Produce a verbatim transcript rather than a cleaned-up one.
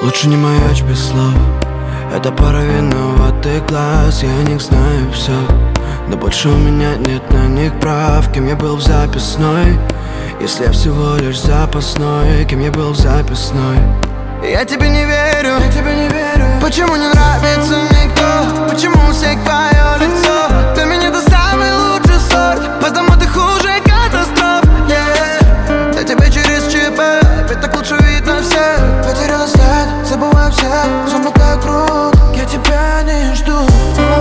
Лучше не маячь без слов. Это пара виноватых глаз, я о них знаю все. Но больше у меня нет на них прав. Кем я был в записной, если я всего лишь запасной? Кем я был в записной? Я тебе не верю, я тебе не верю. Почему не нравится никто? Почему у всех твое лицо? Для меня ты самый лучший сорт, потому ты хуже катастроф, yeah. Я тебе через ЧП, ведь так лучше видно всех. Потеряла след, забываю всех, замотаю круг, я тебя не жду.